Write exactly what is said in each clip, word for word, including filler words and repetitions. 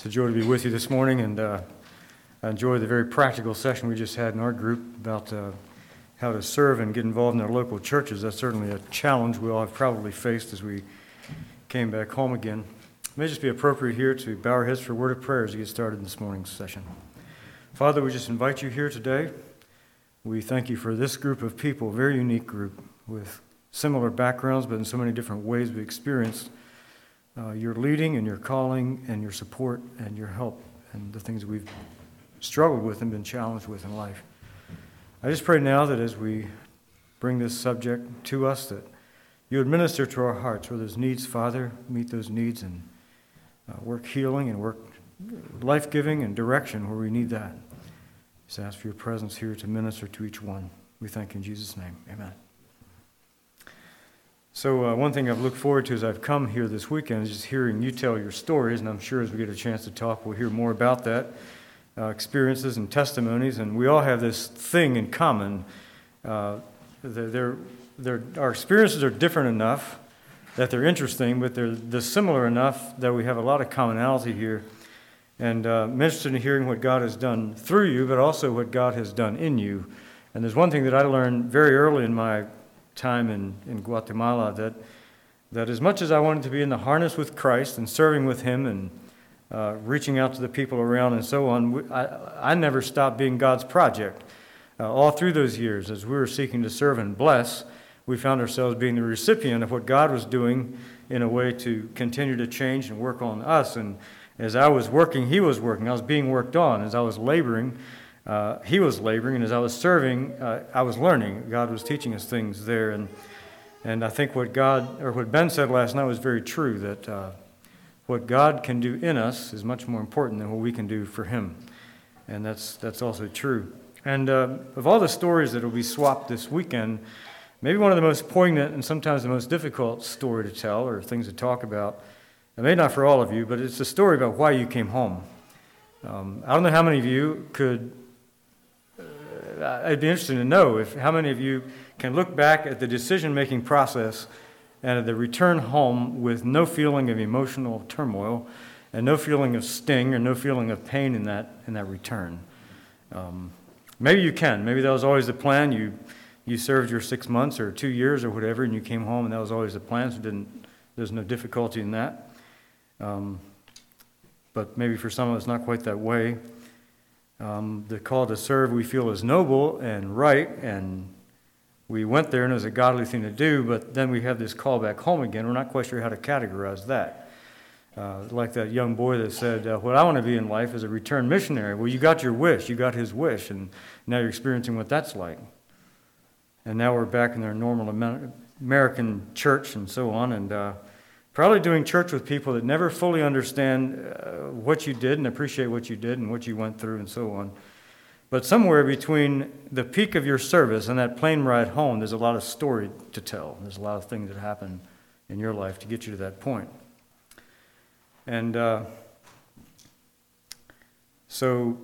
It's a joy to be with you this morning, and uh, I enjoy the very practical session we just had in our group about uh, how to serve and get involved in our local churches. That's certainly a challenge we all have probably faced as we came back home again. It may just be appropriate here to bow our heads for a word of prayer as we get started in this morning's session. Father, we just invite you here today. We thank you for this group of people, a very unique group with similar backgrounds, but in so many different ways we experienced Uh, your leading and your calling and your support and your help and the things that we've struggled with and been challenged with in life. I just pray now that as we bring this subject to us, that you would minister to our hearts where there's needs, Father, meet those needs and uh, work healing and work life-giving and direction where we need that. Just ask for your presence here to minister to each one. We thank you in Jesus' name. Amen. So uh, one thing I've looked forward to as I've come here this weekend is just hearing you tell your stories, and I'm sure as we get a chance to talk, we'll hear more about that, uh, experiences and testimonies, and we all have this thing in common. Uh, they're, they're, our experiences are different enough that they're interesting, but they're, they're similar enough that we have a lot of commonality here. And uh, I'm interested in hearing what God has done through you, but also what God has done in you. And there's one thing that I learned very early in my time in, in Guatemala, that that as much as I wanted to be in the harness with Christ and serving with Him and uh, reaching out to the people around and so on, we, I, I never stopped being God's project. Uh, all through those years, as we were seeking to serve and bless, we found ourselves being the recipient of what God was doing in a way to continue to change and work on us. And as I was working, He was working. I was being worked on. As I was laboring, Uh, he was laboring, and as I was serving, uh, I was learning. God was teaching us things there, and and I think what God, or what Ben said last night was very true, that uh, what God can do in us is much more important than what we can do for Him, and that's that's also true. And uh, of all the stories that will be swapped this weekend, maybe one of the most poignant and sometimes the most difficult story to tell, or things to talk about, and maybe not for all of you, but it's a story about why you came home. Um, I don't know how many of you could. It'd be interesting to know if how many of you can look back at the decision-making process and at the return home with no feeling of emotional turmoil and no feeling of sting or no feeling of pain in that in that return. Um, maybe you can. Maybe that was always the plan. You you served your six months or two years or whatever, and you came home, and that was always the plan. So didn't there's no difficulty in that. Um, but maybe for some of us, not quite that way. Um, the call to serve we feel is noble and right, and we went there and it was a godly thing to do, but then we have this call back home again. We're not quite sure how to categorize that. Uh, like that young boy that said, uh, what I want to be in life is a returned missionary. Well, you got your wish, you got his wish, and now you're experiencing what that's like. And now we're back in our normal American church and so on, and uh, probably doing church with people that never fully understand uh, what you did and appreciate what you did and what you went through and so on. But somewhere between the peak of your service and that plane ride home, there's a lot of story to tell. There's a lot of things that happen in your life to get you to that point. And uh, so,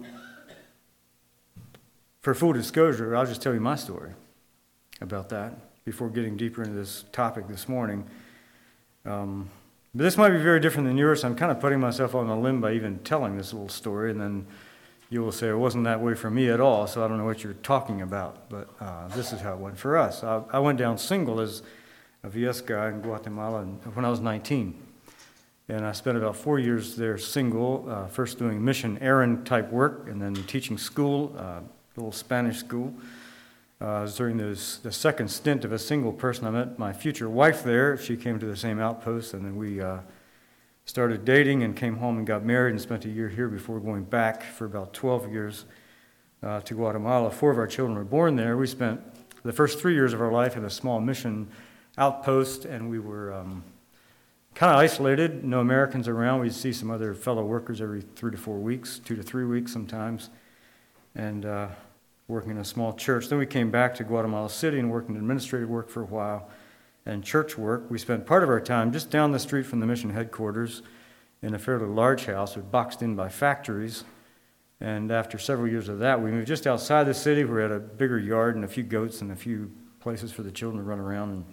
for full disclosure, I'll just tell you my story about that before getting deeper into this topic this morning. Um, but this might be very different than yours, so I'm kind of putting myself on a limb by even telling this little story, and then you will say it wasn't that way for me at all, so I don't know what you're talking about, but uh, this is how it went for us. I, I went down single as a V S guy in Guatemala when I was nineteen, and I spent about four years there single, uh, first doing mission errand type work, and then teaching school, uh, a little Spanish school. Uh, during those, the second stint of a single person, I met my future wife there. She came to the same outpost, and then we uh, started dating and came home and got married and spent a year here before going back for about twelve years uh, to Guatemala. Four of our children were born there. We spent the first three years of our life in a small mission outpost, and we were um, kind of isolated, no Americans around. We'd see some other fellow workers every three to four weeks, two to three weeks sometimes, and uh, working in a small church. Then we came back to Guatemala City and worked in administrative work for a while and church work. We spent part of our time just down the street from the mission headquarters in a fairly large house, it was boxed in by factories. And after several years of that, we moved just outside the city. We had a bigger yard and a few goats and a few places for the children to run around and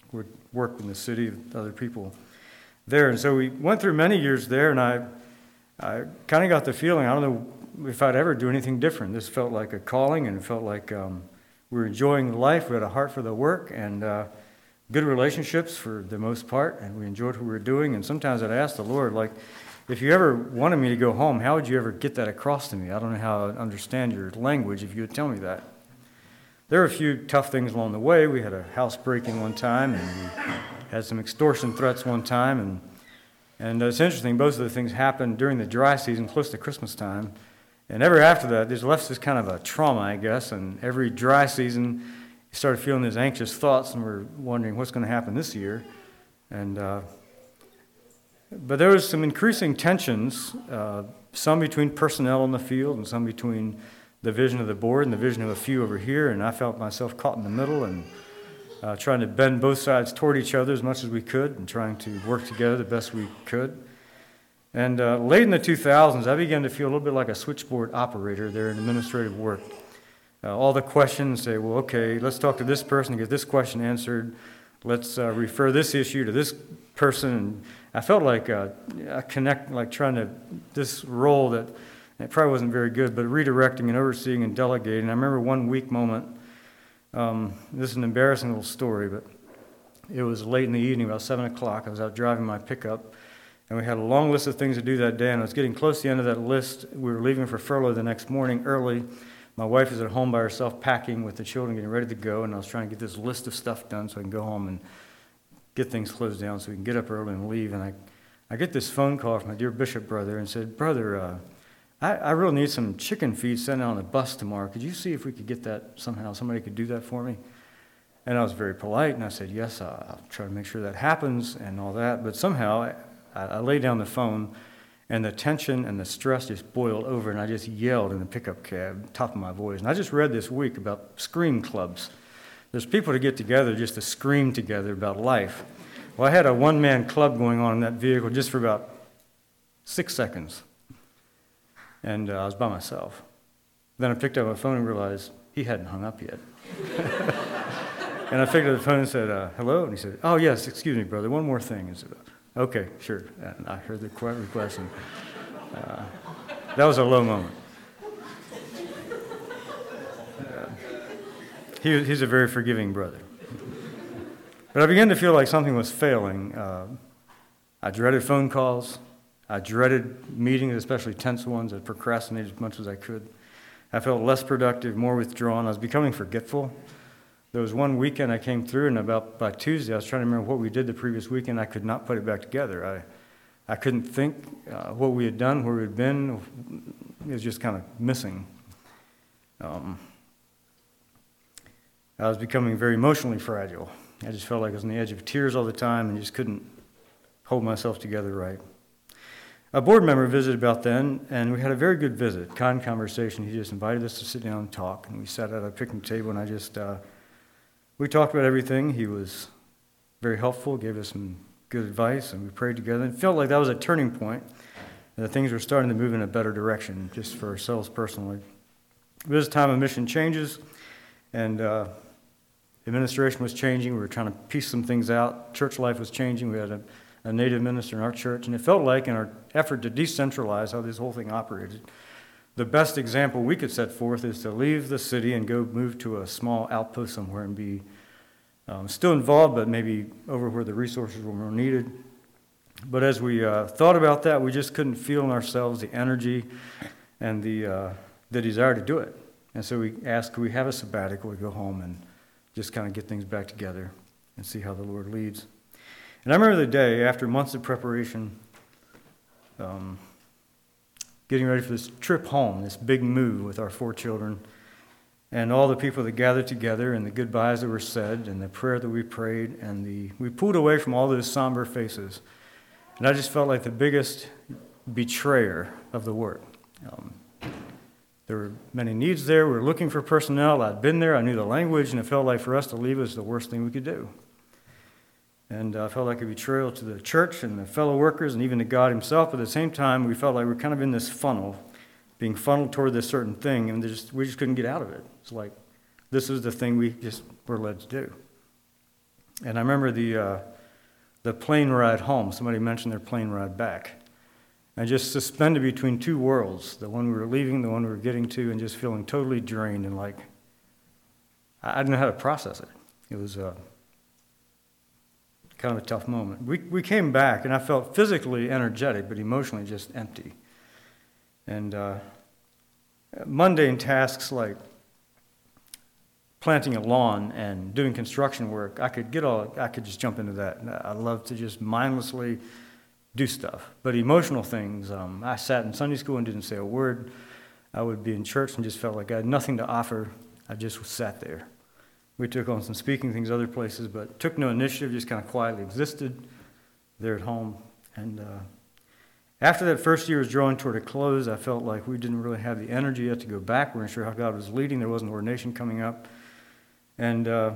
work in the city with other people there. And so we went through many years there, and I I kind of got the feeling, I don't know if I'd ever do anything different. This felt like a calling, and it felt like um, we were enjoying life. We had a heart for the work, and uh, good relationships for the most part, and we enjoyed what we were doing. And sometimes I'd ask the Lord, like, if you ever wanted me to go home, how would you ever get that across to me? I don't know how I'd understand your language if you would tell me that. There were a few tough things along the way. We had a house breaking one time, and we had some extortion threats one time, and And it's interesting, both of the things happened during the dry season, close to Christmas time. And ever after that, there's left this kind of a trauma, I guess. And every dry season, you started feeling these anxious thoughts, and we're wondering what's going to happen this year. And uh, but there was some increasing tensions, uh, some between personnel in the field, and some between the vision of the board and the vision of a few over here. And I felt myself caught in the middle, and Uh, trying to bend both sides toward each other as much as we could, and trying to work together the best we could. And uh, late in the two thousands, I began to feel a little bit like a switchboard operator there in administrative work. Uh, all the questions say, well, okay, let's talk to this person to get this question answered. Let's uh, refer this issue to this person. And I felt like uh, I connect, like trying to, this role that it probably wasn't very good, but redirecting and overseeing and delegating. I remember one weak moment. Um, this is an embarrassing little story, but it was late in the evening, about seven o'clock. I was out driving my pickup, and we had a long list of things to do that day, and I was getting close to the end of that list. We were leaving for furlough the next morning early. My wife was at home by herself packing with the children, getting ready to go, and I was trying to get this list of stuff done so I can go home and get things closed down so we can get up early and leave. And I, I get this phone call from my dear bishop brother and said, Brother, uh, I, I really need some chicken feed sent out on a bus tomorrow. Could you see if we could get that somehow? Somebody could do that for me? And I was very polite, and I said, yes, I'll, I'll try to make sure that happens and all that. But somehow I, I, I laid down the phone, and the tension and the stress just boiled over, and I just yelled in the pickup cab, top of my voice. And I just read this week about scream clubs. There's people to get together just to scream together about life. Well, I had a one-man club going on in that vehicle just for about six seconds. And uh, I was by myself. Then I picked up my phone and realized he hadn't hung up yet. And I picked up the phone and said, uh, hello? And he said, oh, yes, excuse me, brother, one more thing. And I said, okay, sure. And I heard the request, and uh, that was a low moment. Uh, he, he's a very forgiving brother. But I began to feel like something was failing. Uh, I dreaded phone calls. I dreaded meetings, especially tense ones. I procrastinated as much as I could. I felt less productive, more withdrawn. I was becoming forgetful. There was one weekend I came through, and about by Tuesday, I was trying to remember what we did the previous weekend. I could not put it back together. I, I couldn't think uh, what we had done, where we had been. It was just kind of missing. Um, I was becoming very emotionally fragile. I just felt like I was on the edge of tears all the time and just couldn't hold myself together right. A board member visited about then, and we had a very good visit, kind conversation. He just invited us to sit down and talk, and we sat at a picnic table, and I just, uh, we talked about everything. He was very helpful, gave us some good advice, and we prayed together, and it felt like that was a turning point, and that things were starting to move in a better direction, just for ourselves personally. This time of mission changes, and uh, administration was changing. We were trying to piece some things out. Church life was changing. We had a a native minister in our church, and it felt like in our effort to decentralize how this whole thing operated, the best example we could set forth is to leave the city and go move to a small outpost somewhere and be um, still involved, but maybe over where the resources were more needed. But as we uh, thought about that, we just couldn't feel in ourselves the energy and the uh, the desire to do it. And so we asked, could we have a sabbatical? We go home and just kind of get things back together and see how the Lord leads. And I remember the day, after months of preparation, um, getting ready for this trip home, this big move with our four children, and all the people that gathered together, and the goodbyes that were said, and the prayer that we prayed, and the we pulled away from all those somber faces. And I just felt like the biggest betrayer of the work. Um, there were many needs there. We were looking for personnel. I'd been there. I knew the language, and it felt like for us to leave was the worst thing we could do. And I uh, felt like a betrayal to the church and the fellow workers and even to God himself. But at the same time, we felt like we were kind of in this funnel, being funneled toward this certain thing, and just, we just couldn't get out of it. It's like this is the thing we just were led to do. And I remember the uh, the plane ride home. Somebody mentioned their plane ride back. and just suspended between two worlds, the one we were leaving, the one we were getting to, and just feeling totally drained and like, I didn't know how to process it. It was uh, kind of a tough moment. We we came back, and I felt physically energetic, but emotionally just empty. And uh, mundane tasks like planting a lawn and doing construction work, I could get all, I could just jump into that. I love to just mindlessly do stuff. But emotional things, um, I sat in Sunday school and didn't say a word. I would be in church and just felt like I had nothing to offer. I just sat there. We took on some speaking things other places, but took no initiative, just kind of quietly existed there at home. And uh, after that first year was drawing toward a close, I felt like we didn't really have the energy yet to go back. We weren't sure how God was leading. There wasn't ordination coming up. And uh,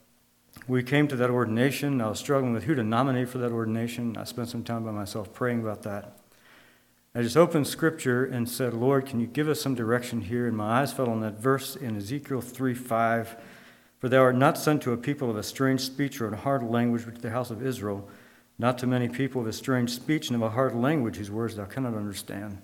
we came to that ordination. I was struggling with who to nominate for that ordination. I spent some time by myself praying about that. I just opened Scripture and said, Lord, can you give us some direction here? And my eyes fell on that verse in Ezekiel three five. For thou art not sent to a people of a strange speech or a hard language, but to the house of Israel, not to many people of a strange speech and of a hard language, whose words thou cannot understand.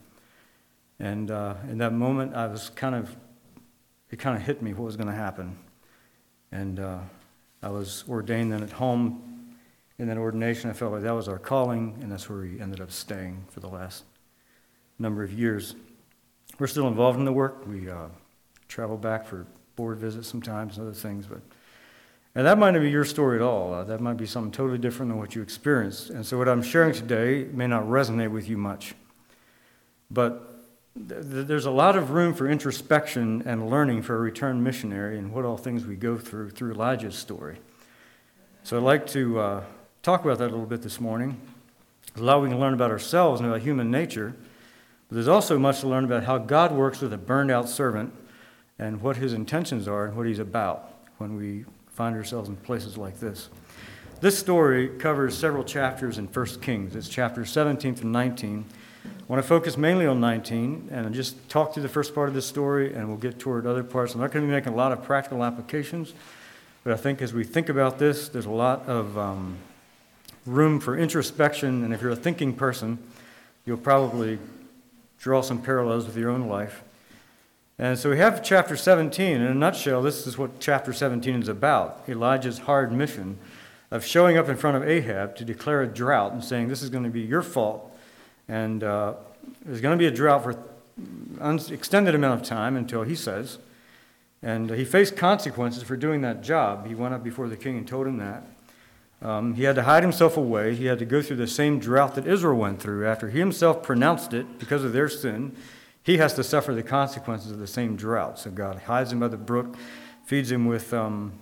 And uh, in that moment, I was kind of, it kind of hit me what was going to happen. And uh, I was ordained then at home. In that ordination, I felt like that was our calling, and that's where we ended up staying for the last number of years. We're still involved in the work. We uh, travel back for board visits sometimes and other things. But and that might not be your story at all. Uh, that might be something totally different than what you experienced. And so what I'm sharing today may not resonate with you much. But there's a lot of room for introspection and learning for a returned missionary and what all things we go through through Elijah's story. So I'd like to uh, talk about that a little bit this morning. There's a lot we can learn about ourselves and about human nature, but there's also much to learn about how God works with a burned-out servant and what his intentions are and what he's about when we find ourselves in places like this. This story covers several chapters in First Kings. It's chapters seventeen through nineteen. I want to focus mainly on nineteen and just talk through the first part of this story, and we'll get toward other parts. I'm not going to be making a lot of practical applications, but I think as we think about this, there's a lot of um, room for introspection, and if you're a thinking person, you'll probably draw some parallels with your own life. And so we have chapter seventeen. In a nutshell, this is what chapter seventeen is about, Elijah's hard mission of showing up in front of Ahab to declare a drought and saying, this is going to be your fault. And uh, there's going to be a drought for an extended amount of time until he says. And he faced consequences for doing that job. He went up before the king and told him that. Um, he had to hide himself away. He had to go through the same drought that Israel went through. After he himself pronounced it because of their sin, he has to suffer the consequences of the same drought. So God hides him by the brook, feeds him with um,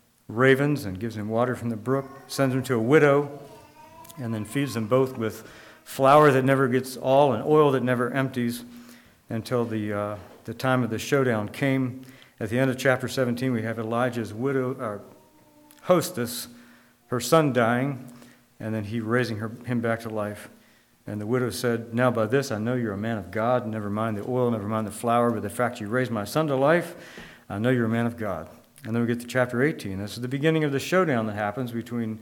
ravens and gives him water from the brook, sends him to a widow, and then feeds them both with flour that never gets all and oil that never empties until the uh, the time of the showdown came. At the end of chapter seventeen, we have Elijah's widow, or hostess, her son dying, and then he raising her, him back to life. And the widow said, now by this I know you're a man of God. Never mind the oil, never mind the flour, but the fact you raised my son to life, I know you're a man of God. And then we get to chapter eighteen. This is the beginning of the showdown that happens between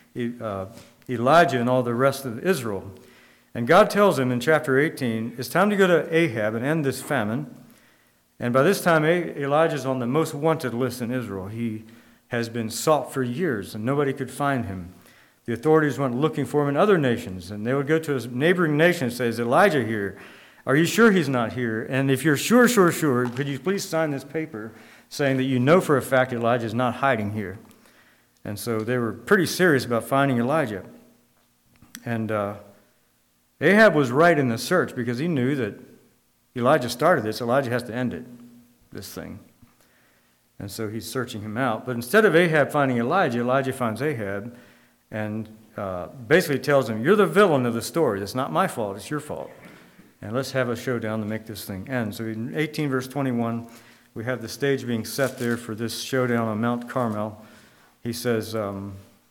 uh, Elijah and all the rest of Israel. And God tells him in chapter eighteen, it's time to go to Ahab and end this famine. And by this time, Elijah's on the most wanted list in Israel. He has been sought for years, and nobody could find him. The authorities went looking for him in other nations, and they would go to his neighboring nation and say, is Elijah here? Are you sure he's not here? And if you're sure, sure, sure, could you please sign this paper saying that you know for a fact Elijah is not hiding here? And so they were pretty serious about finding Elijah. And uh, Ahab was right in the search because he knew that Elijah started this. Elijah has to end it, this thing. And so he's searching him out. But instead of Ahab finding Elijah, Elijah finds Ahab and uh, basically tells him, you're the villain of the story. It's not my fault. It's your fault. And let's have a showdown to make this thing end. So in eighteen verse twenty-one, we have the stage being set there for this showdown on Mount Carmel. He says, um,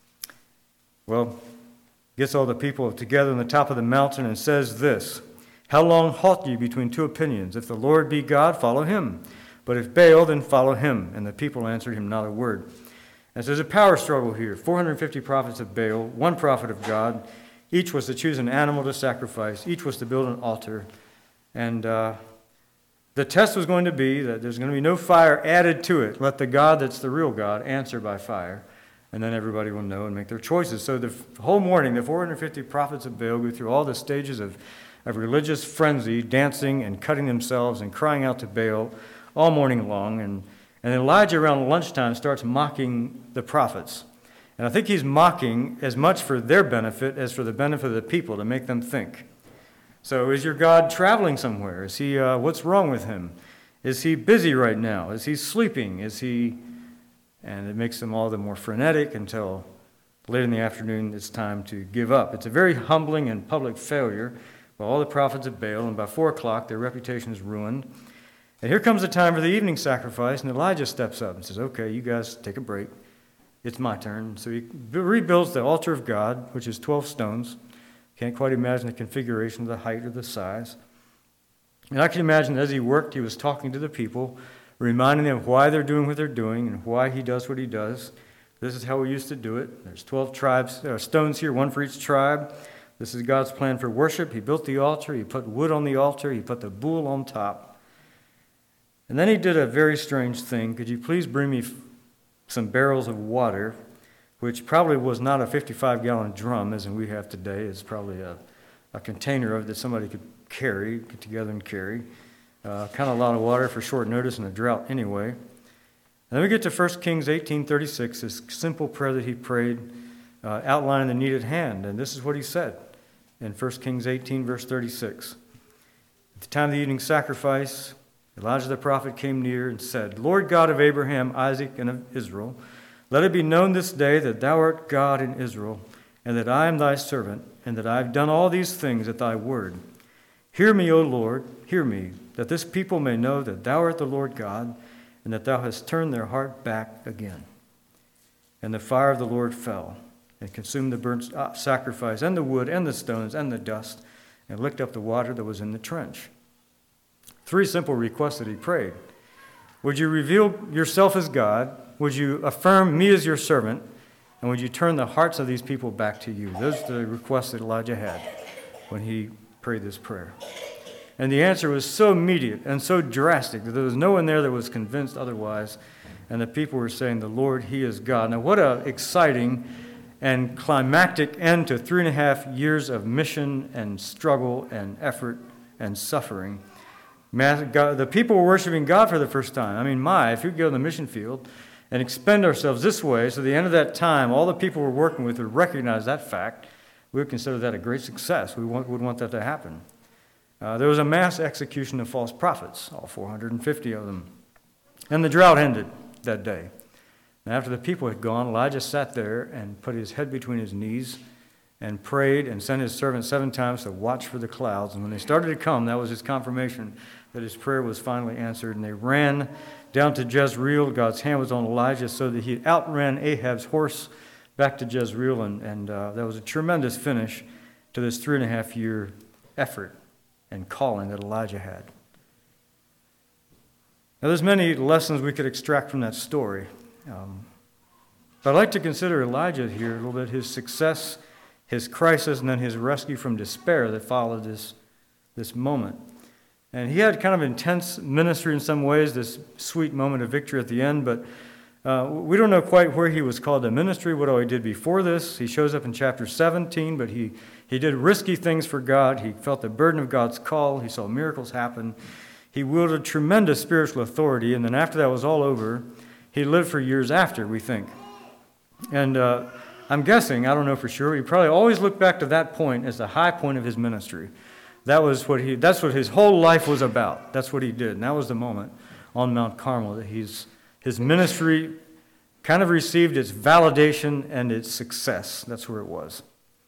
well, gets all the people together on the top of the mountain and says this, how long halt ye between two opinions? If the Lord be God, follow him. But if Baal, then follow him. And the people answered him not a word. And so there's a power struggle here. four hundred fifty prophets of Baal, one prophet of God. Each was to choose an animal to sacrifice. Each was to build an altar. And uh, the test was going to be that there's going to be no fire added to it. Let the God that's the real God answer by fire. And then everybody will know and make their choices. So the whole morning, the four hundred fifty prophets of Baal go through all the stages of, of religious frenzy, dancing and cutting themselves and crying out to Baal all morning long. And, and Elijah around lunchtime starts mocking the prophets. And I think he's mocking as much for their benefit as for the benefit of the people, to make them think. So is your God traveling somewhere? Is he? Uh, what's wrong with him? Is he busy right now? Is he sleeping? Is he... And it makes them all the more frenetic until late in the afternoon it's time to give up. It's a very humbling and public failure by all the prophets of Baal, and by four o'clock their reputation is ruined. And here comes the time for the evening sacrifice, and Elijah steps up and says, okay, you guys take a break. It's my turn. So he rebuilds the altar of God, which is twelve stones. Can't quite imagine the configuration of the height or the size. And I can imagine as he worked, he was talking to the people, reminding them why they're doing what they're doing and why he does what he does. This is how we used to do it. There's twelve tribes, there are stones here, one for each tribe. This is God's plan for worship. He built the altar. He put wood on the altar. He put the bull on top. And then he did a very strange thing. Could you please bring me some barrels of water, which probably was not a fifty-five gallon drum as in we have today. It's probably a, a container of that somebody could carry, get together and carry. Uh, kind of a lot of water for short notice in a drought anyway. And then we get to First Kings eighteen thirty-six, this simple prayer that he prayed, uh, outlining the need at hand. And this is what he said in First Kings eighteen, verse thirty-six. At the time of the evening sacrifice, Elijah the prophet came near and said, Lord God of Abraham, Isaac, and of Israel, let it be known this day that thou art God in Israel, and that I am thy servant, and that I have done all these things at thy word. Hear me, O Lord, hear me, that this people may know that thou art the Lord God, and that thou hast turned their heart back again. And the fire of the Lord fell, and consumed the burnt sacrifice, and the wood, and the stones, and the dust, and licked up the water that was in the trench. Three simple requests that he prayed. Would you reveal yourself as God? Would you affirm me as your servant? And would you turn the hearts of these people back to you? Those are the requests that Elijah had when he prayed this prayer. And the answer was so immediate and so drastic that there was no one there that was convinced otherwise. And the people were saying, the Lord, he is God. Now, what an exciting and climactic end to three and a half years of mission and struggle and effort and suffering. God, the people were worshiping God for the first time. I mean, my, if you go to the mission field and expend ourselves this way, so at the end of that time, all the people we're working with would recognize that fact, we would consider that a great success. We want, would want that to happen. Uh, there was a mass execution of false prophets, all four hundred fifty of them. And the drought ended that day. And after the people had gone, Elijah sat there and put his head between his knees and prayed and sent his servant seven times to watch for the clouds. And when they started to come, that was his confirmation that his prayer was finally answered. And they ran down to Jezreel. God's hand was on Elijah so that he outran Ahab's horse back to Jezreel. And, and uh, that was a tremendous finish to this three and a half year effort and calling that Elijah had. Now, there's many lessons we could extract from that story. Um, but I'd like to consider Elijah here a little bit, his success, his crisis, and then his rescue from despair that followed this, this moment. And he had kind of intense ministry in some ways, this sweet moment of victory at the end, but uh, we don't know quite where he was called to ministry, what all he did before this. He shows up in chapter seventeen, but he, he did risky things for God. He felt the burden of God's call. He saw miracles happen. He wielded tremendous spiritual authority, and then after that was all over, he lived for years after, we think. And uh, I'm guessing, I don't know for sure, he probably always looked back to that point as the high point of his ministry. That was what he, that's what his whole life was about. That's what he did. And that was the moment on Mount Carmel that he's, his ministry kind of received its validation and its success. That's where it was.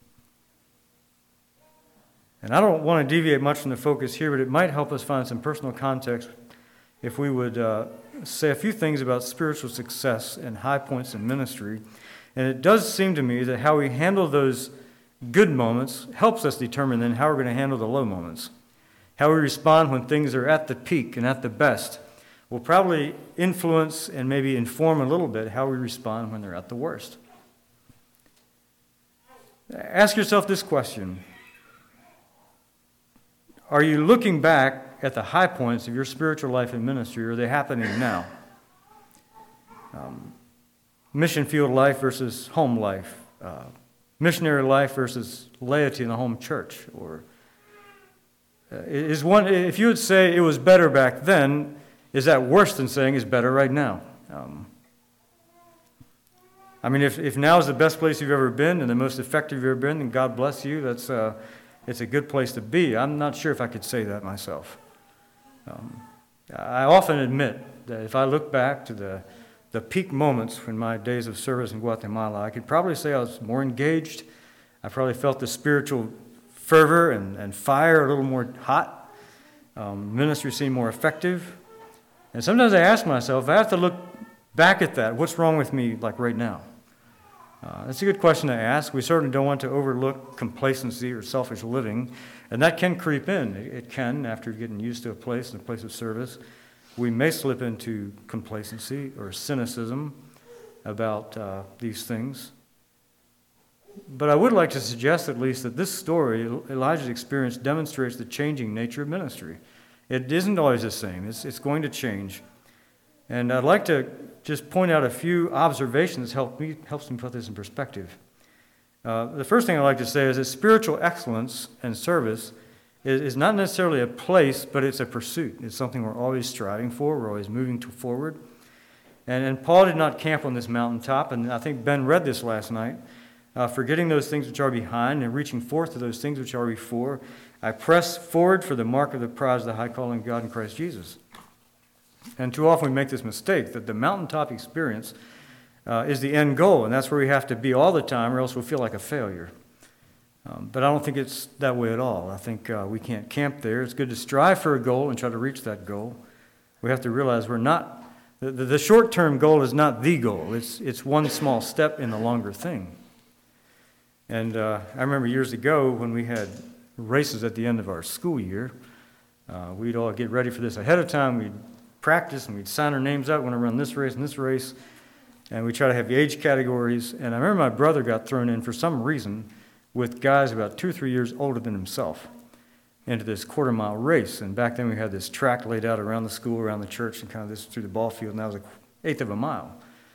And I don't want to deviate much from the focus here, but it might help us find some personal context if we would uh, say a few things about spiritual success and high points in ministry. And it does seem to me that how we handle those good moments helps us determine then how we're going to handle the low moments. How we respond when things are at the peak and at the best will probably influence and maybe inform a little bit how we respond when they're at the worst. Ask yourself this question. Are you looking back at the high points of your spiritual life and ministry, or are they happening now? Um, mission field life versus home life. Uh, missionary life versus laity in the home church. Or uh, is one, if you would say it was better back then, is that worse than saying it's better right now? Um, I mean, if, if now is the best place you've ever been and the most effective you've ever been, then God bless you. That's uh, it's a good place to be. I'm not sure if I could say that myself. Um, I often admit that if I look back to the the peak moments in my days of service in Guatemala, I could probably say I was more engaged. I probably felt the spiritual fervor and, and fire a little more hot. Um, ministry seemed more effective. And sometimes I ask myself, if I have to look back at that, what's wrong with me like right now? Uh, that's a good question to ask. We certainly don't want to overlook complacency or selfish living, and that can creep in. It, it can, after getting used to a place and a place of service. We may slip into complacency or cynicism about uh, these things. But I would like to suggest at least that this story, Elijah's experience, demonstrates the changing nature of ministry. It isn't always the same. It's, it's going to change. And I'd like to just point out a few observations that help me, helps me put this in perspective. Uh, the first thing I'd like to say is that spiritual excellence and service is, is not necessarily a place, but it's a pursuit. It's something we're always striving for. We're always moving to forward. And, and Paul did not camp on this mountaintop, and I think Ben read this last night. Uh, forgetting those things which are behind and reaching forth to those things which are before, I press forward for the mark of the prize of the high calling of God in Christ Jesus. And too often we make this mistake that the mountaintop experience uh, is the end goal, and that's where we have to be all the time, or else we'll feel like a failure. Um, but I don't think it's that way at all. I think uh, we can't camp there. It's good to strive for a goal and try to reach that goal. We have to realize we're not, the, the short-term goal is not the goal. It's, it's one small step in the longer thing. And uh, I remember years ago when we had races at the end of our school year, uh, we'd all get ready for this ahead of time. We'd practice and we'd sign our names out. We want to run this race and this race. And we try to have the age categories. And I remember my brother got thrown in for some reason with guys about two or three years older than himself into this quarter mile race. And back then we had this track laid out around the school, around the church, and kind of this through the ball field. And that was an eighth of a mile.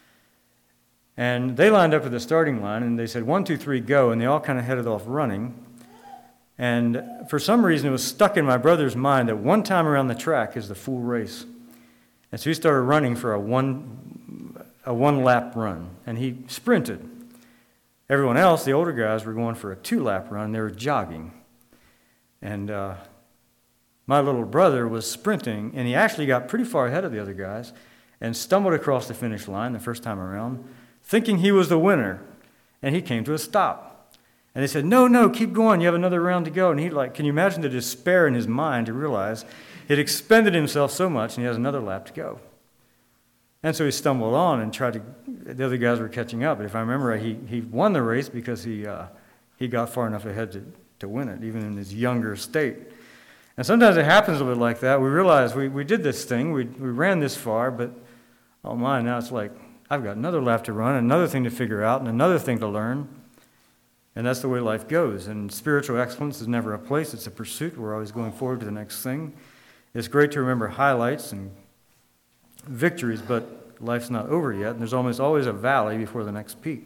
And they lined up at the starting line, and they said, one, two, three, go, and they all kind of headed off running. And for some reason, it was stuck in my brother's mind that one time around the track is the full race. And so he started running for a one, a one-lap run, and he sprinted. Everyone else, the older guys, were going for a two-lap run, and they were jogging. And uh, my little brother was sprinting, and he actually got pretty far ahead of the other guys and stumbled across the finish line the first time around, thinking he was the winner, and he came to a stop. And they said, no, no, keep going, you have another round to go. And he, like, can you imagine the despair in his mind to realize he'd expended himself so much and he has another lap to go. And so he stumbled on and tried to, the other guys were catching up. But if I remember right, he, he won the race because he uh, he got far enough ahead to, to win it, even in his younger state. And sometimes it happens a little bit like that. We realize we, we did this thing, we, we ran this far, but oh my, now it's like, I've got another lap to run, another thing to figure out, and another thing to learn. And that's the way life goes. And spiritual excellence is never a place, it's a pursuit. We're always going forward to the next thing. It's great to remember highlights and victories, but life's not over yet, and there's almost always a valley before the next peak.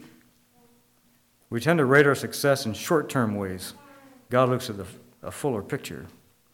We tend to rate our success in short-term ways. God looks at the, a fuller picture.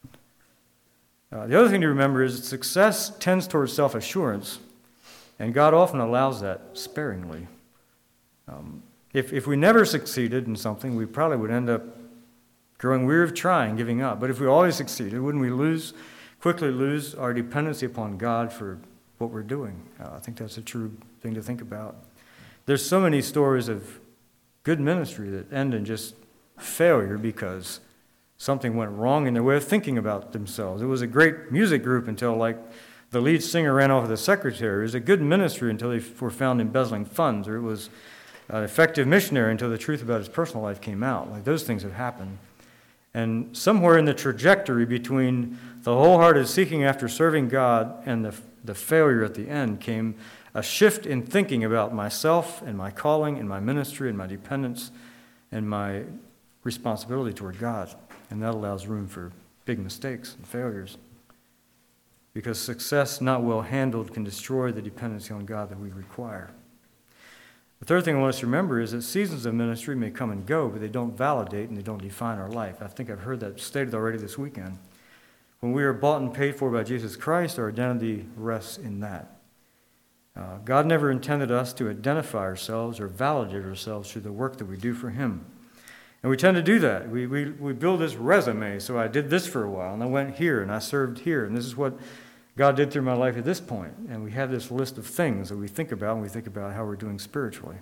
Uh, the other thing to remember is that success tends towards self-assurance, and God often allows that sparingly. Um, if, if we never succeeded in something, we probably would end up growing weary of trying, giving up. But if we always succeeded, wouldn't we lose, quickly lose our dependency upon God for what we're doing? Uh, I think that's a true thing to think about. There's so many stories of good ministry that end in just failure because something went wrong in their way of thinking about themselves. It was a great music group until, like, the lead singer ran off with the secretary. It was a good ministry until they were found embezzling funds, or it was an effective missionary until the truth about his personal life came out. Like, those things have happened. And somewhere in the trajectory between the wholehearted seeking after serving God and the, the failure at the end came a shift in thinking about myself and my calling and my ministry and my dependence and my responsibility toward God. And that allows room for big mistakes and failures. Because success not well handled can destroy the dependency on God that we require. The third thing I want us to remember is that seasons of ministry may come and go, but they don't validate and they don't define our life. I think I've heard that stated already this weekend. When we are bought and paid for by Jesus Christ, our identity rests in that. Uh, God never intended us to identify ourselves or validate ourselves through the work that we do for Him. And we tend to do that. We, we, we build this resume. So I did this for a while, and I went here, and I served here, and this is what God did through my life at this point. And we have this list of things that we think about when we think about how we're doing spiritually.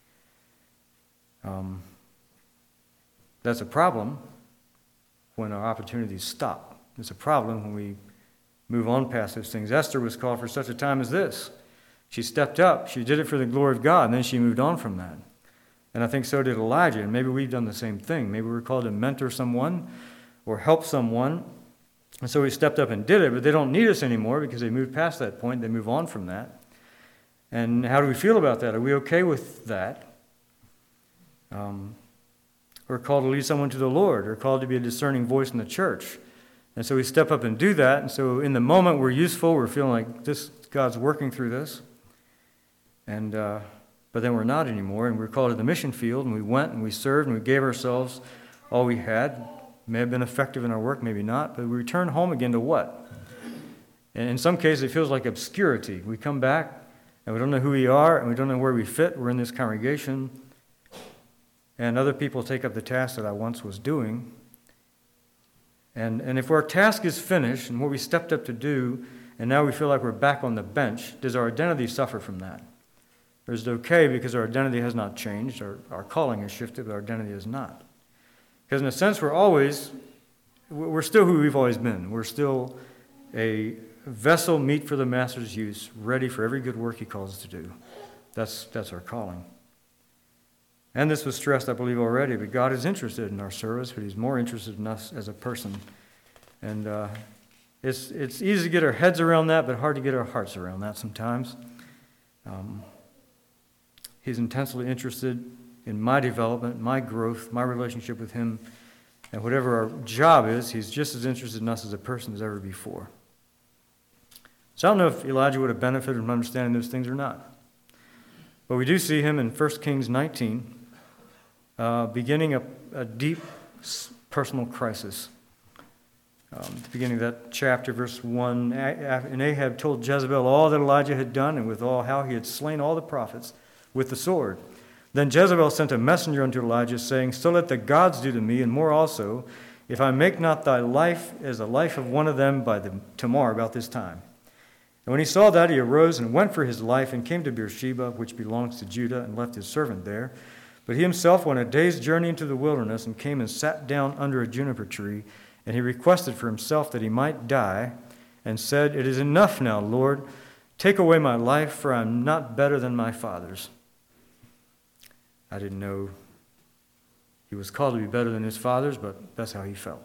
Um, that's a problem when our opportunities stop. It's a problem when we move on past those things. Esther was called for such a time as this. She stepped up. She did it for the glory of God, and then she moved on from that. And I think so did Elijah, and maybe we've done the same thing. Maybe we're called to mentor someone or help someone, and so we stepped up and did it, but they don't need us anymore because they moved past that point. They move on from that. And how do we feel about that? Are we okay with that? Um, we're called to lead someone to the Lord. We're called to be a discerning voice in the church. And so we step up and do that. And so in the moment, we're useful. We're feeling like this God's working through this. And uh, but then we're not anymore. And we're called to the mission field. And we went and we served and we gave ourselves all we had. May have been effective in our work, maybe not. But we return home again to what? And in some cases, it feels like obscurity. We come back and we don't know who we are and we don't know where we fit. We're in this congregation. And other people take up the task that I once was doing. And, and if our task is finished and what we stepped up to do, and now we feel like we're back on the bench, does our identity suffer from that? Or is it okay because our identity has not changed, or our calling has shifted, but our identity has not? Because in a sense, we're always, we're still who we've always been. We're still a vessel meet for the Master's use, ready for every good work He calls us to do. That's, that's our calling. And this was stressed, I believe, already, but God is interested in our service, but He's more interested in us as a person. And uh, it's it's easy to get our heads around that, but hard to get our hearts around that sometimes. Um, he's intensely interested in my development, my growth, my relationship with Him, and whatever our job is, He's just as interested in us as a person as ever before. So I don't know if Elijah would have benefited from understanding those things or not. But we do see him in First Kings nineteen, uh, beginning a, a deep personal crisis. Um, at the beginning of that chapter, verse one, and Ahab told Jezebel all that Elijah had done, and with all how he had slain all the prophets with the sword. Then Jezebel sent a messenger unto Elijah, saying, So let the gods do to me, and more also, if I make not thy life as the life of one of them by the tomorrow about this time. And when he saw that, he arose and went for his life, and came to Beersheba, which belongs to Judah, and left his servant there. But he himself went a day's journey into the wilderness, and came and sat down under a juniper tree, and he requested for himself that he might die, and said, It is enough now, Lord. Take away my life, for I am not better than my fathers. I didn't know he was called to be better than his fathers, but that's how he felt.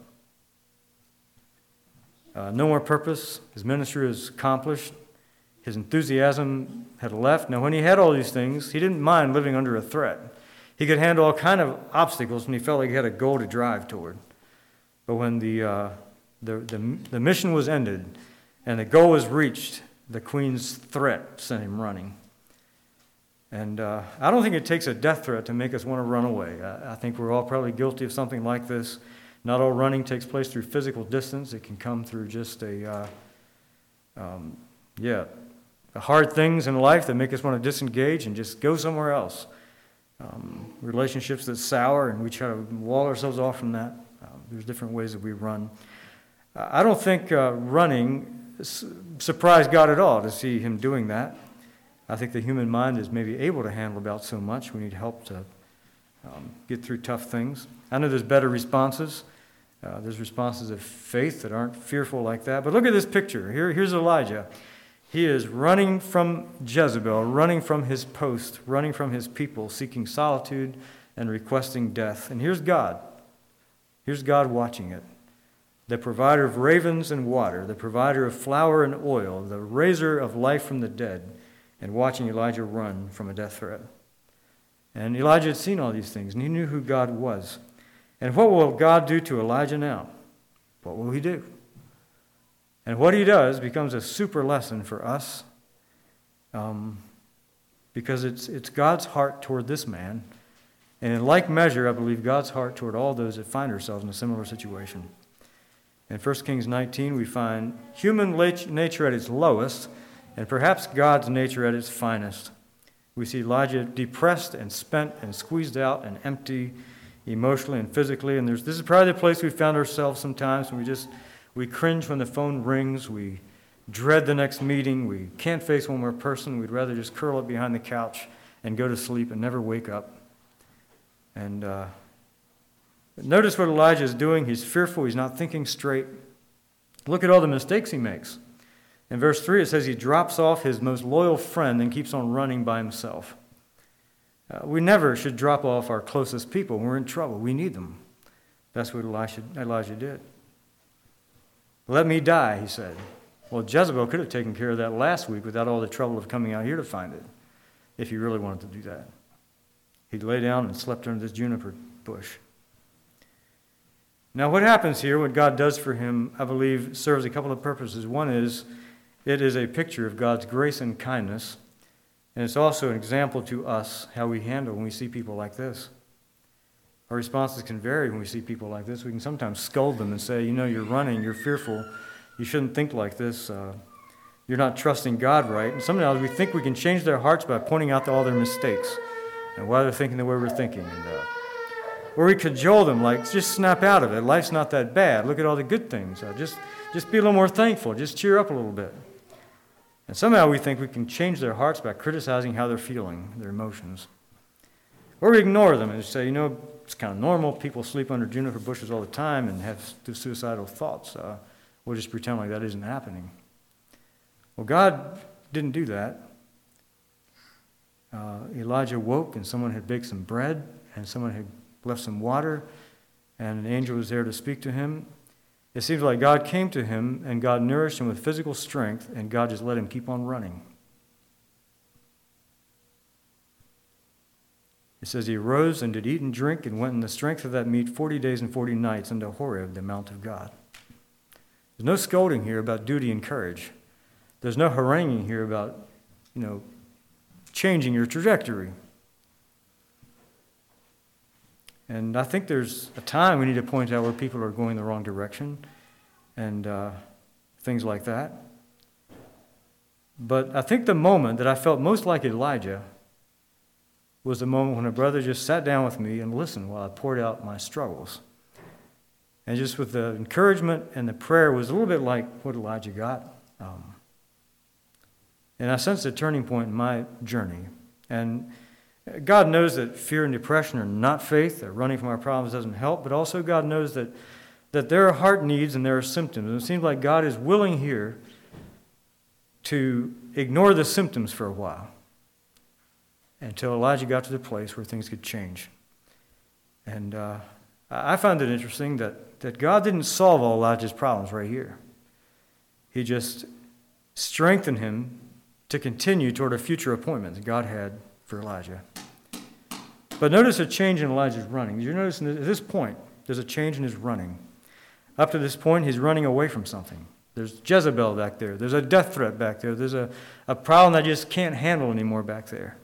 Uh, no more purpose. His ministry was accomplished. His enthusiasm had left. Now, when he had all these things, he didn't mind living under a threat. He could handle all kind of obstacles when he felt like he had a goal to drive toward. But when the, uh, the, the, the mission was ended and the goal was reached, the queen's threat sent him running. And uh, I don't think it takes a death threat to make us want to run away. I, I think we're all probably guilty of something like this. Not all running takes place through physical distance. It can come through just a, uh, um, yeah, the hard things in life that make us want to disengage and just go somewhere else. Um, relationships that sour and we try to wall ourselves off from that. Uh, there's different ways that we run. Uh, I don't think uh, running su- surprised God at all to see Him doing that. I think the human mind is maybe able to handle about so much. We need help to um, get through tough things. I know there's better responses. Uh, there's responses of faith that aren't fearful like that. But look at this picture. Here, here's Elijah. He is running from Jezebel, running from his post, running from his people, seeking solitude and requesting death. And here's God. Here's God watching it. The provider of ravens and water, the provider of flour and oil, the raiser of life from the dead, and watching Elijah run from a death threat. And Elijah had seen all these things, and he knew who God was. And what will God do to Elijah now? What will he do? And what he does becomes a super lesson for us, um, because it's, it's God's heart toward this man. And in like measure, I believe God's heart toward all those that find ourselves in a similar situation. In First Kings nineteen, we find human nature at its lowest, and perhaps God's nature at its finest. We see Elijah depressed and spent and squeezed out and empty emotionally and physically. And there's, this is probably the place we found ourselves sometimes when we just, we cringe when the phone rings. We dread the next meeting. We can't face one more person. We'd rather just curl up behind the couch and go to sleep and never wake up. And uh, notice what Elijah is doing. He's fearful. He's not thinking straight. Look at all the mistakes he makes. In verse three, it says he drops off his most loyal friend and keeps on running by himself. Uh, we never should drop off our closest people when we're in trouble. We need them. That's what Elijah, Elijah did. Let me die, he said. Well, Jezebel could have taken care of that last week without all the trouble of coming out here to find it, if he really wanted to do that. He'd lay down and slept under this juniper bush. Now, what happens here, what God does for him, I believe, serves a couple of purposes. One is, it is a picture of God's grace and kindness, and it's also an example to us how we handle when we see people like this. Our responses can vary when we see people like this. We can sometimes scold them and say, you know, you're running, you're fearful, you shouldn't think like this, uh, you're not trusting God right. And sometimes we think we can change their hearts by pointing out all their mistakes and why they're thinking the way we're thinking. And, uh, or we cajole them like, just snap out of it. Life's not that bad. Look at all the good things. Uh, just, just be a little more thankful. Just cheer up a little bit. And somehow we think we can change their hearts by criticizing how they're feeling, their emotions. Or we ignore them and say, you know, it's kind of normal. People sleep under juniper bushes all the time and have suicidal thoughts. Uh, we'll just pretend like that isn't happening. Well, God didn't do that. Uh, Elijah woke and someone had baked some bread and someone had left some water and an angel was there to speak to him. It seems like God came to him and God nourished him with physical strength and God just let him keep on running. It says he arose and did eat and drink and went in the strength of that meat forty days and forty nights unto Horeb, the mount of God. There's no scolding here about duty and courage. There's no haranguing here about, you know, changing your trajectory. And I think there's a time we need to point out where people are going the wrong direction and uh, things like that. But I think the moment that I felt most like Elijah was the moment when a brother just sat down with me and listened while I poured out my struggles. And just with the encouragement and the prayer was a little bit like what Elijah got. Um, and I sensed a turning point in my journey. And God knows that fear and depression are not faith, that running from our problems doesn't help, but also God knows that, that there are heart needs and there are symptoms. And it seems like God is willing here to ignore the symptoms for a while until Elijah got to the place where things could change. And uh, I found it interesting that, that God didn't solve all Elijah's problems right here. He just strengthened him to continue toward a future appointment that God had for Elijah. But notice a change in Elijah's running. You notice at this point, there's a change in his running. Up to this point, he's running away from something. There's Jezebel back there. There's a death threat back there. There's a, a problem that he just can't handle anymore back there.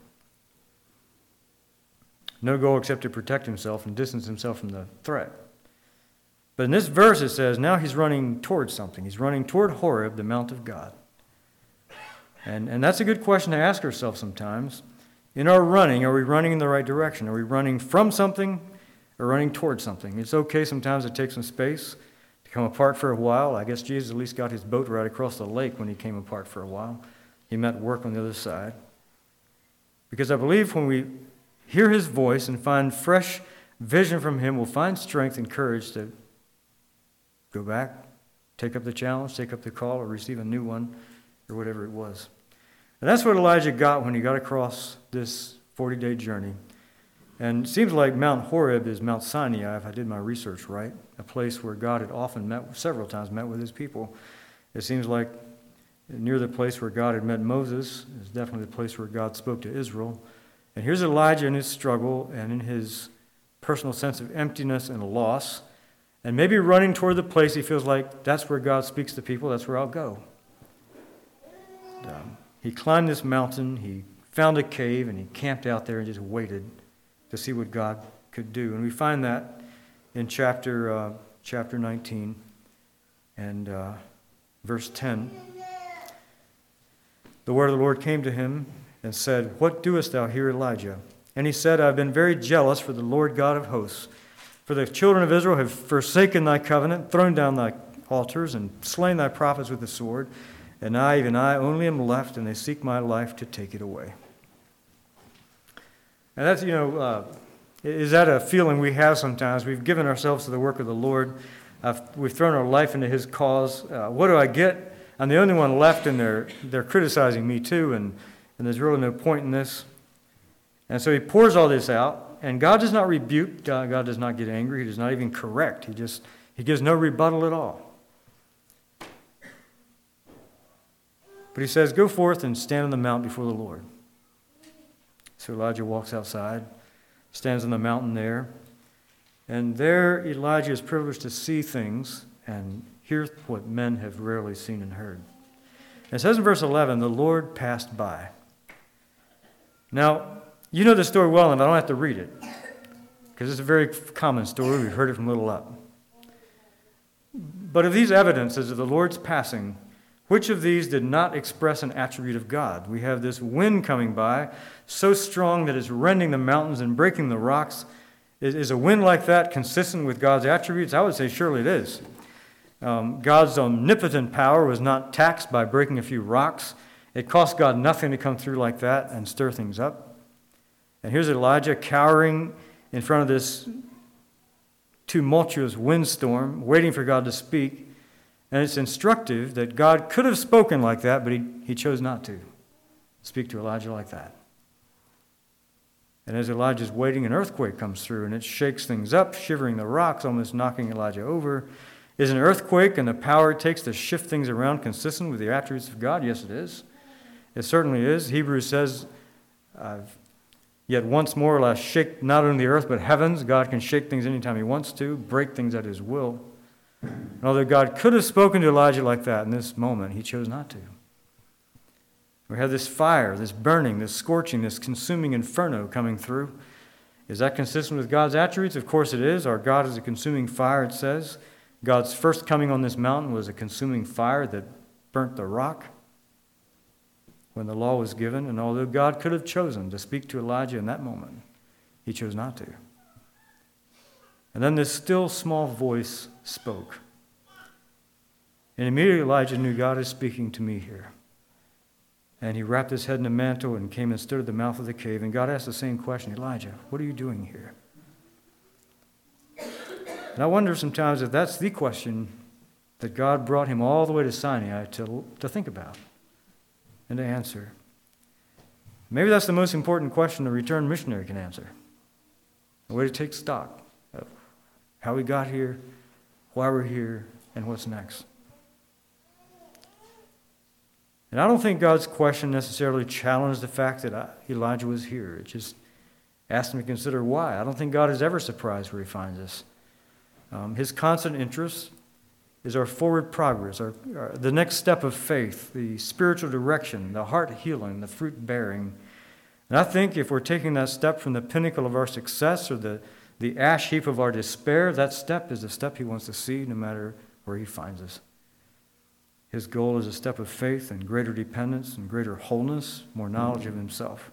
No goal except to protect himself and distance himself from the threat. But in this verse it says, now he's running towards something. He's running toward Horeb, the mount of God. And, and that's a good question to ask ourselves sometimes. In our running, are we running in the right direction? Are we running from something or running towards something? It's okay sometimes to take some space, to come apart for a while. I guess Jesus at least got his boat right across the lake when he came apart for a while. He met work on the other side. Because I believe when we hear his voice and find fresh vision from him, we'll find strength and courage to go back, take up the challenge, take up the call, or receive a new one, or whatever it was. And that's what Elijah got when he got across this forty-day journey. And it seems like Mount Horeb is Mount Sinai, if I did my research right, a place where God had often met, several times met with his people. It seems like near the place where God had met Moses is definitely the place where God spoke to Israel. And here's Elijah in his struggle and in his personal sense of emptiness and loss, and maybe running toward the place he feels like that's where God speaks to people, that's where I'll go. And, um, he climbed this mountain, he found a cave, and he camped out there and just waited to see what God could do. And we find that in chapter uh, chapter nineteen and uh, verse ten. The word of the Lord came to him and said, "What doest thou here, Elijah?" And he said, "I have been very jealous for the Lord God of hosts. For the children of Israel have forsaken thy covenant, thrown down thy altars, and slain thy prophets with the sword. And I, even I, only am left, and they seek my life to take it away." And that's, you know, uh, is that a feeling we have sometimes? We've given ourselves to the work of the Lord. I've, we've thrown our life into his cause. Uh, what do I get? I'm the only one left, and they're, they're criticizing me too, and, and there's really no point in this. And so he pours all this out, and God does not rebuke, God, God does not get angry, he does not even correct. He just, he gives no rebuttal at all. But he says, "Go forth and stand on the mount before the Lord." So Elijah walks outside, stands on the mountain there, and there Elijah is privileged to see things and hear what men have rarely seen and heard. It says in verse eleven, "The Lord passed by." Now, you know the story well enough, I don't have to read it, because it's a very common story. We've heard it from little up. But of these evidences of the Lord's passing, which of these did not express an attribute of God? We have this wind coming by, so strong that it's rending the mountains and breaking the rocks. Is, is a wind like that consistent with God's attributes? I would say surely it is. Um, God's omnipotent power was not taxed by breaking a few rocks. It cost God nothing to come through like that and stir things up. And here's Elijah cowering in front of this tumultuous windstorm, waiting for God to speak. And it's instructive that God could have spoken like that, but he, he chose not to speak to Elijah like that. And as Elijah's waiting, an earthquake comes through, and it shakes things up, shivering the rocks, almost knocking Elijah over. Is an earthquake and the power it takes to shift things around consistent with the attributes of God? Yes, it is. It certainly is. Hebrews says, uh, "Yet once more will I shake not only the earth, but heavens." God can shake things anytime he wants to, break things at his will. And although God could have spoken to Elijah like that in this moment, he chose not to. We have this fire, this burning, this scorching, this consuming inferno coming through. Is that consistent with God's attributes? Of course it is. Our God is a consuming fire, it says. God's first coming on this mountain was a consuming fire that burnt the rock when the law was given. And although God could have chosen to speak to Elijah in that moment, he chose not to. And then this still small voice spoke. And immediately Elijah knew, God is speaking to me here. And he wrapped his head in a mantle and came and stood at the mouth of the cave. And God asked the same question, "Elijah, what are you doing here?" And I wonder sometimes if that's the question that God brought him all the way to Sinai to, to think about and to answer. Maybe that's the most important question a returned missionary can answer. A way to take stock of how we got here, why we're here, and what's next. And I don't think God's question necessarily challenged the fact that Elijah was here. It just asked him to consider why. I don't think God is ever surprised where he finds us. Um, his constant interest is our forward progress, our, our, the next step of faith, the spiritual direction, the heart healing, the fruit bearing. And I think if we're taking that step from the pinnacle of our success or the, the ash heap of our despair, that step is the step he wants to see no matter where he finds us. His goal is a step of faith and greater dependence and greater wholeness, more knowledge of himself.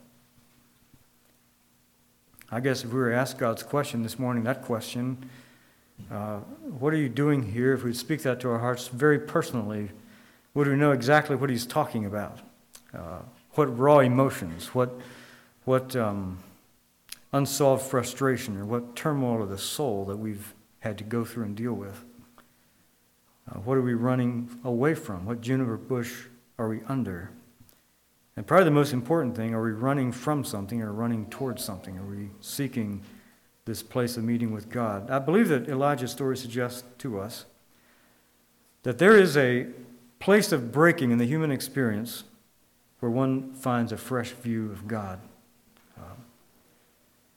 I guess if we were asked God's question this morning, that question, uh, what are you doing here? If we speak that to our hearts very personally, would we know exactly what he's talking about? Uh, what raw emotions, what, what um, unsolved frustration, or what turmoil of the soul that we've had to go through and deal with? Uh, what are we running away from? What juniper bush are we under? And probably the most important thing, are we running from something or running towards something? Are we seeking this place of meeting with God? I believe that Elijah's story suggests to us that there is a place of breaking in the human experience where one finds a fresh view of God. Uh,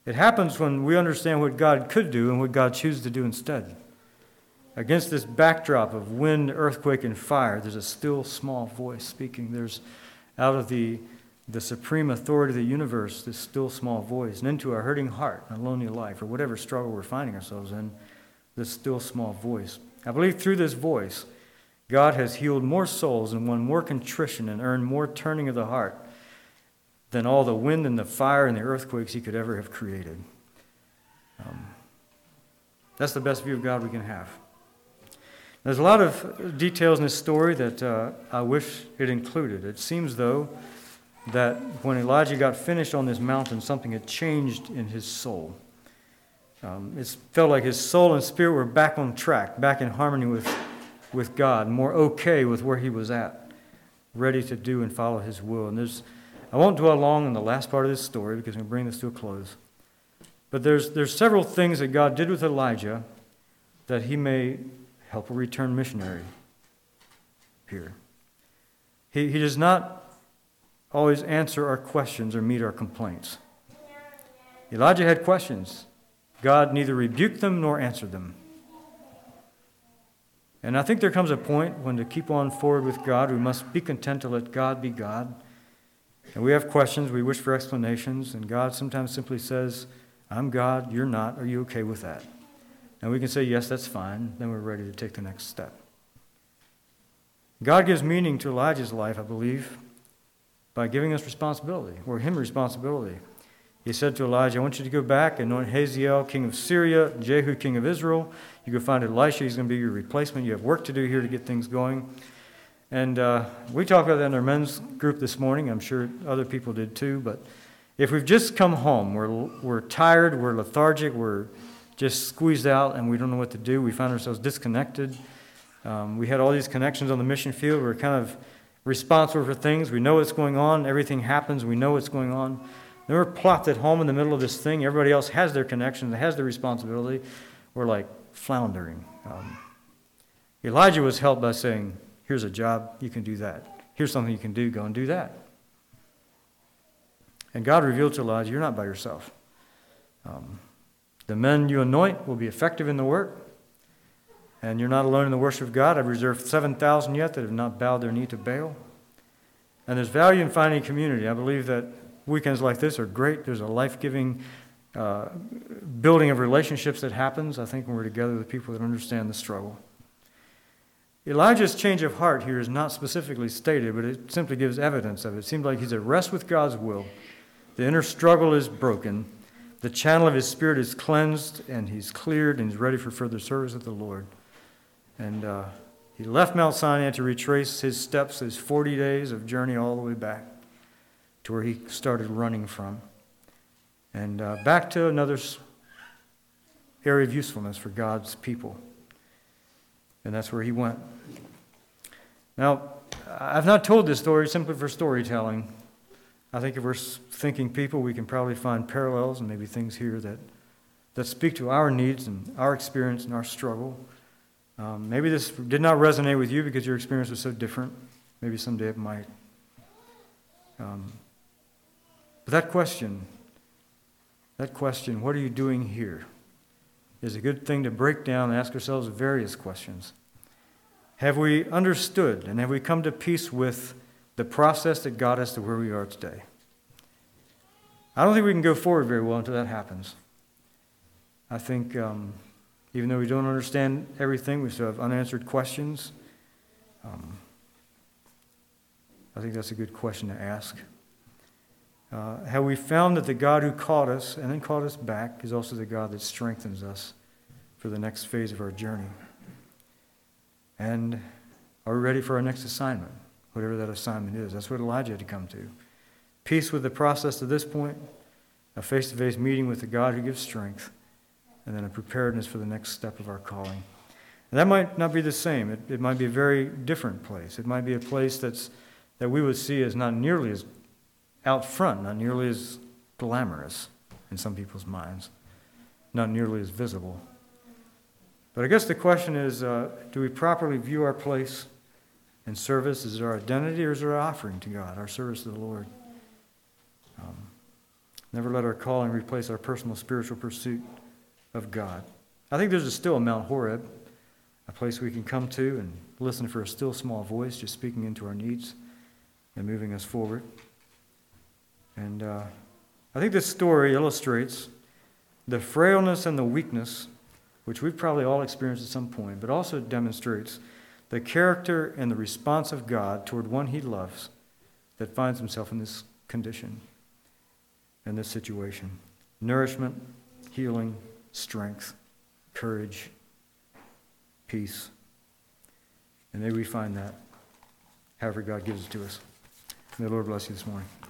It happens when we understand what God could do and what God chooses to do instead. Against this backdrop of wind, earthquake, and fire, there's a still small voice speaking. There's out of the, the supreme authority of the universe, this still small voice. And into our hurting heart, a lonely life, or whatever struggle we're finding ourselves in, this still small voice. I believe through this voice, God has healed more souls and won more contrition and earned more turning of the heart than all the wind and the fire and the earthquakes he could ever have created. Um, that's the best view of God we can have. There's a lot of details in this story that uh, I wish it included. It seems, though, that when Elijah got finished on this mountain, something had changed in his soul. Um, it felt like his soul and spirit were back on track, back in harmony with, with God, more okay with where he was at, ready to do and follow his will. And there's I won't dwell long on the last part of this story because I'm going to bring this to a close. But there's, there's several things that God did with Elijah that he may help a returned missionary here. He, he does not always answer our questions or meet our complaints. Elijah had questions. God neither rebuked them nor answered them. And I think there comes a point when to keep on forward with God, we must be content to let God be God. And we have questions, we wish for explanations, and God sometimes simply says, I'm God, you're not, are you okay with that? And we can say, yes, that's fine. Then we're ready to take the next step. God gives meaning to Elijah's life, I believe, by giving us responsibility, or him responsibility. He said to Elijah, I want you to go back and anoint Hazael, king of Syria, Jehu, king of Israel. You go find Elisha, he's going to be your replacement. You have work to do here to get things going. And uh, we talked about that in our men's group this morning. I'm sure other people did too. But if we've just come home, we're, we're tired, we're lethargic, we're just squeezed out, and we don't know what to do. We find ourselves disconnected. Um, we had all these connections on the mission field. We're kind of responsible for things. We know what's going on. Everything happens. We know what's going on. Then we're plopped at home in the middle of this thing. Everybody else has their connections, has their responsibility. We're like floundering. Um, Elijah was helped by saying, here's a job, you can do that. Here's something you can do, go and do that. And God revealed to Elijah, you're not by yourself. Um, the men you anoint will be effective in the work. And you're not alone in the worship of God. I've reserved seven thousand yet that have not bowed their knee to Baal. And there's value in finding community. I believe that weekends like this are great. There's a life-giving uh, building of relationships that happens, I think, when we're together with people that understand the struggle. Elijah's change of heart here is not specifically stated, but it simply gives evidence of it. It seems like he's at rest with God's will. The inner struggle is broken. The channel of his spirit is cleansed, and he's cleared, and he's ready for further service of the Lord. And uh, he left Mount Sinai to retrace his steps, his forty days of journey all the way back to where he started running from. And uh, back to another area of usefulness for God's people. And that's where he went. Now, I've not told this story simply for storytelling. I think if we're thinking people, we can probably find parallels and maybe things here that, that speak to our needs and our experience and our struggle. Um, maybe this did not resonate with you because your experience was so different. Maybe someday it might. Um, but that question, that question, what are you doing here, is a good thing to break down and ask ourselves various questions. Have we understood and have we come to peace with the process that got us to where we are today? I don't think we can go forward very well until that happens. I think um, even though we don't understand everything, we still have unanswered questions. Um, I think that's a good question to ask. Uh, have we found that the God who called us and then called us back is also the God that strengthens us for the next phase of our journey? And are we ready for our next assignment, whatever that assignment is? That's what Elijah had to come to. Peace with the process to this point, a face-to-face meeting with the God who gives strength, and then a preparedness for the next step of our calling. And that might not be the same. It, it might be a very different place. It might be a place that's that we would see as not nearly as out front, not nearly as glamorous in some people's minds, not nearly as visible. But I guess the question is, uh, do we properly view our place in service? Is it our identity or is it our offering to God, our service to the Lord? Um, Never let our calling replace our personal spiritual pursuit of God. I think there's still a Mount Horeb, a place we can come to and listen for a still small voice just speaking into our needs and moving us forward. And uh, I think this story illustrates the frailness and the weakness, which we've probably all experienced at some point, but also demonstrates the character and the response of God toward one he loves that finds himself in this condition, in this situation. Nourishment, healing, strength, courage, peace. And may we find that however God gives it to us. May the Lord bless you this morning.